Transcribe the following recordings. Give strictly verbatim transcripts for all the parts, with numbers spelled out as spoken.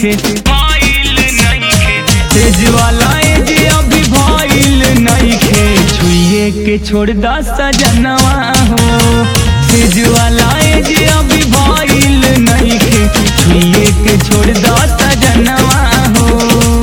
नइखे भइल नइखे तेज वाला एज अभी भइल नइखे छुइए के छोड़ द सजनवा हो तेज वाला एज अभी भइल नइखे छुइए के छोड़ द सजनवा हो।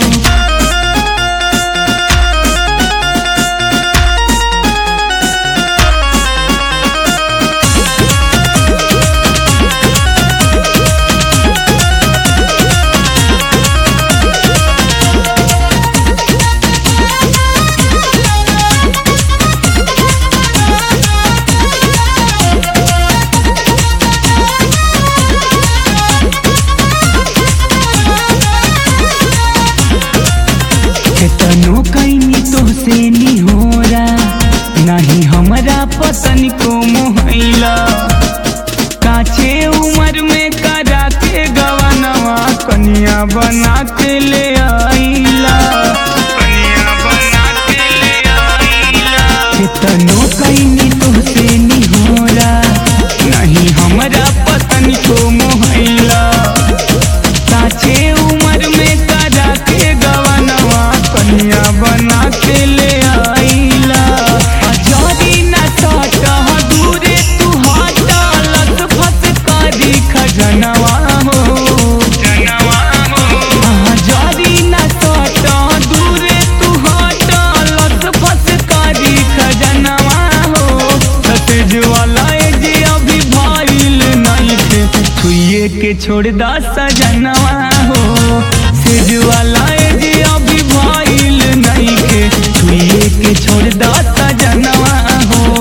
केतनो कईनी तोहसे निहोरा नहीं हमरा पतन को मोहैला काचे उम्र में करा के गवनवा कनिया बना के ले आइला कनिया बना के ले आइला केतनो कईनी तोहसे निहोरा नहीं हमरा पतन को मोहैला काचे उम्र में करा के गवनवा कनिया बना के ले आइला अजरी न सटा दूरे तू हटा लत फस करी खजनवा हो जनवा हो अजरी न सटा दूरे तू हटा लत फस करी खजनवा हो तेज वाला एज अभी भइल नइखे छुइए के छोड़ द सजनवा हो तेज वाला एज अभी भइल नइखे छुइए के छोड़ द सजनवा हो।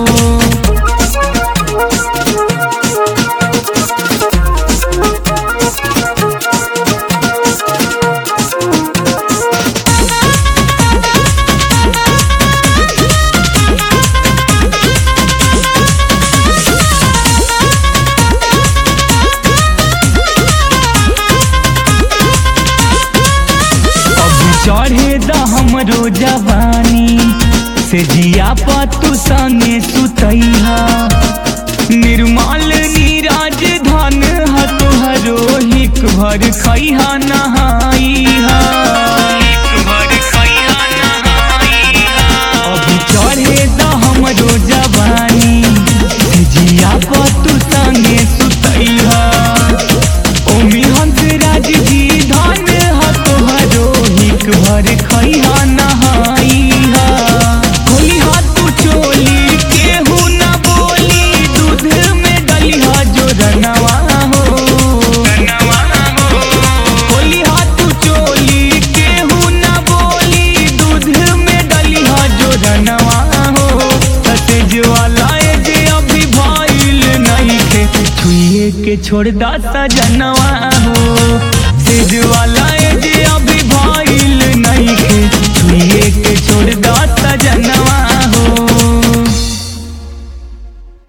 चढ़े द हमरो जवानी से जिया पतु संगे सुतैहा निर्मल नीराज धन ह तोहरो हिक भर खैहा नहाइहा अभी चढ़े द हमरो जवानी से जिया पतु संगे सुतैहा ओमी हंसराज जी धन ह तोहरो हिक भर खैहा नहाइहा खोलिहा तू चोली केहू न बोली दूध में डलिहा जोरनवा हो खोलिहा तू चोली केहू न बोली दूध में डलिहा जोरनवा हो तेज वाला एज अभी भइल नइखे छुइए के छोड़ द सजनवा हो।